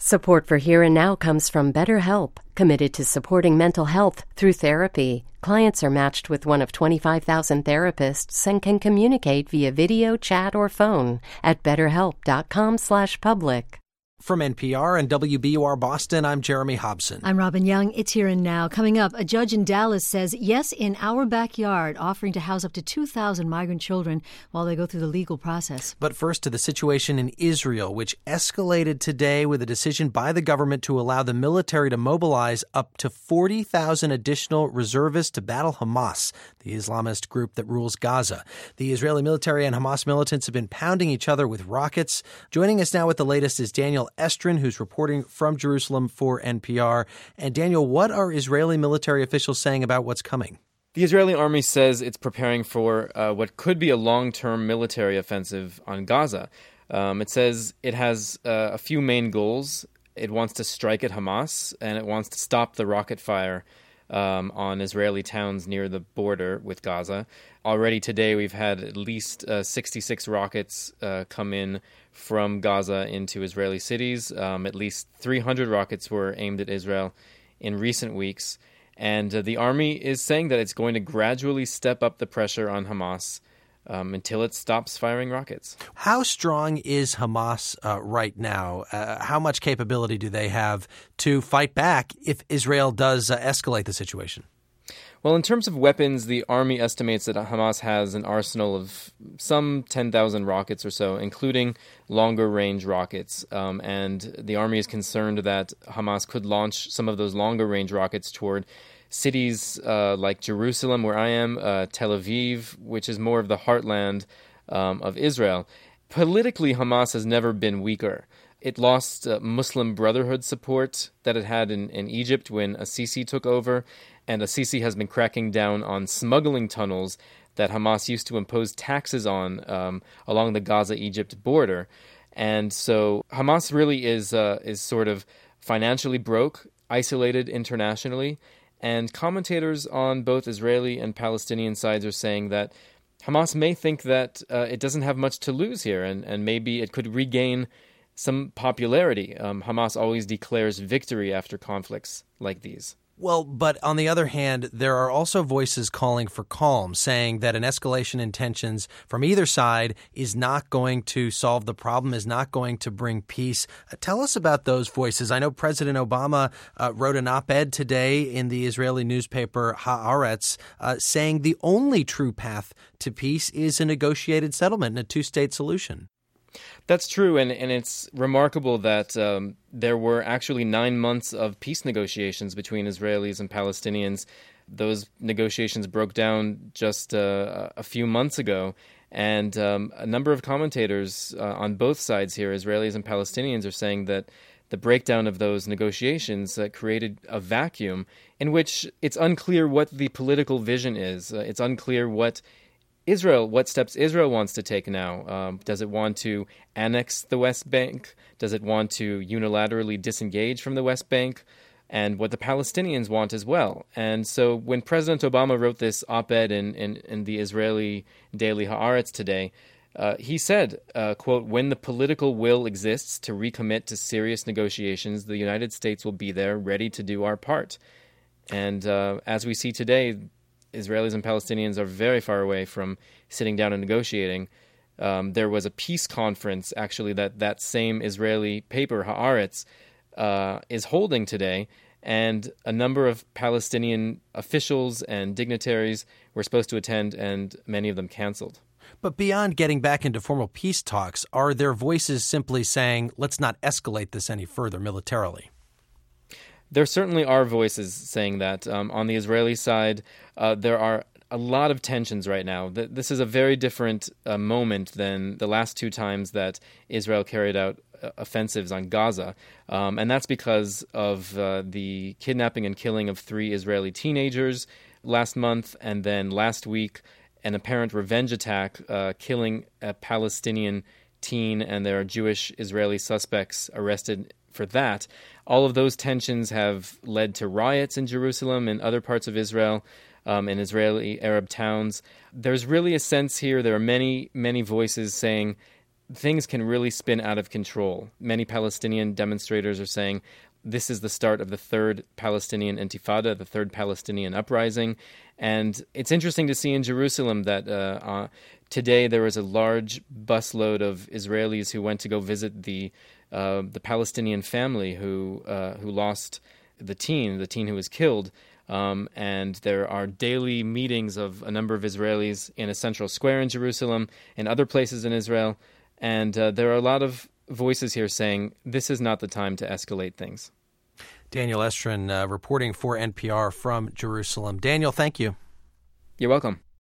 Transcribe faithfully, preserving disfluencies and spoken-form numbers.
Support for Here and Now comes from BetterHelp, committed to supporting mental health through therapy. Clients are matched with one of twenty-five thousand therapists and can communicate via video, chat, or phone at betterhelp.com slash public. From N P R and W B U R Boston, I'm Jeremy Hobson. I'm Robin Young. It's Here and Now. Coming up, a judge in Dallas says yes in our backyard, offering to house up to two thousand migrant children while they go through the legal process. But first to the situation in Israel, which escalated today with a decision by the government to allow the military to mobilize up to forty thousand additional reservists to battle Hamas, the Islamist group that rules Gaza. The Israeli military and Hamas militants have been pounding each other with rockets. Joining us now with the latest is Daniel Estrin, who's reporting from Jerusalem for N P R. And Daniel, what are Israeli military officials saying about what's coming? The Israeli army says it's preparing for uh, what could be a long-term military offensive on Gaza. Um, it says it has uh, a few main goals. It wants to strike at Hamas, and it wants to stop the rocket fire um, on Israeli towns near the border with Gaza. Already today, we've had at least uh, sixty-six rockets uh, come in from Gaza into Israeli cities. Um, at least three hundred rockets were aimed at Israel in recent weeks. And uh, the army is saying that it's going to gradually step up the pressure on Hamas um, until it stops firing rockets. How strong is Hamas uh, right now? Uh, how much capability do they have to fight back if Israel does uh, escalate the situation? Well, in terms of weapons, the army estimates that Hamas has an arsenal of some ten thousand rockets or so, including longer-range rockets. Um, and the army is concerned that Hamas could launch some of those longer-range rockets toward cities uh, like Jerusalem, where I am, uh, Tel Aviv, which is more of the heartland um, of Israel. Politically, Hamas has never been weaker. It lost uh, Muslim Brotherhood support that it had in, in Egypt when Assisi took over, and Assisi has been cracking down on smuggling tunnels that Hamas used to impose taxes on um, along the Gaza-Egypt border. And so Hamas really is uh, is sort of financially broke, isolated internationally, and commentators on both Israeli and Palestinian sides are saying that Hamas may think that uh, it doesn't have much to lose here, and, and maybe it could regain some popularity. Um, Hamas always declares victory after conflicts like these. Well, but on the other hand, there are also voices calling for calm, saying that an escalation in tensions from either side is not going to solve the problem, is not going to bring peace. Uh, tell us about those voices. I know President Obama uh, wrote an op-ed today in the Israeli newspaper Haaretz uh, saying the only true path to peace is a negotiated settlement and a two-state solution. That's true, and, and it's remarkable that um, there were actually nine months of peace negotiations between Israelis and Palestinians. Those negotiations broke down just uh, a few months ago, and um, a number of commentators uh, on both sides here, Israelis and Palestinians, are saying that the breakdown of those negotiations uh, created a vacuum in which it's unclear what the political vision is. Uh, it's unclear what Israel, what steps Israel wants to take now. Um, does it want to annex the West Bank? Does it want to unilaterally disengage from the West Bank? And what the Palestinians want as well. And so when President Obama wrote this op-ed in, in, in the Israeli daily Haaretz today, uh, he said, uh, quote, "When the political will exists to recommit to serious negotiations, the United States will be there ready to do our part." And uh, as we see today, Israelis and Palestinians are very far away from sitting down and negotiating. Um, there was a peace conference, actually, that that same Israeli paper, Haaretz, uh, is holding today, and a number of Palestinian officials and dignitaries were supposed to attend, and many of them canceled. But beyond getting back into formal peace talks, are there voices simply saying, let's not escalate this any further militarily? There certainly are voices saying that. Um, on the Israeli side, uh, there are a lot of tensions right now. Th- this is a very different uh, moment than the last two times that Israel carried out uh, offensives on Gaza. Um, and that's because of uh, the kidnapping and killing of three Israeli teenagers last month, and then last week, an apparent revenge attack uh, killing a Palestinian teen, and there are Jewish Israeli suspects arrested for that. All of those tensions have led to riots in Jerusalem and other parts of Israel, um, in Israeli Arab towns. There's really a sense here, there are many, many voices saying things can really spin out of control. Many Palestinian demonstrators are saying this is the start of the third Palestinian Intifada, the third Palestinian uprising. And it's interesting to see in Jerusalem that uh, uh, today there was a large busload of Israelis who went to go visit the uh, the Palestinian family who uh, who lost the teen, the teen who was killed. Um, and there are daily meetings of a number of Israelis in a central square in Jerusalem and other places in Israel. And uh, there are a lot of voices here saying this is not the time to escalate things. Daniel Estrin uh, reporting for N P R from Jerusalem. Daniel, thank you. You're welcome.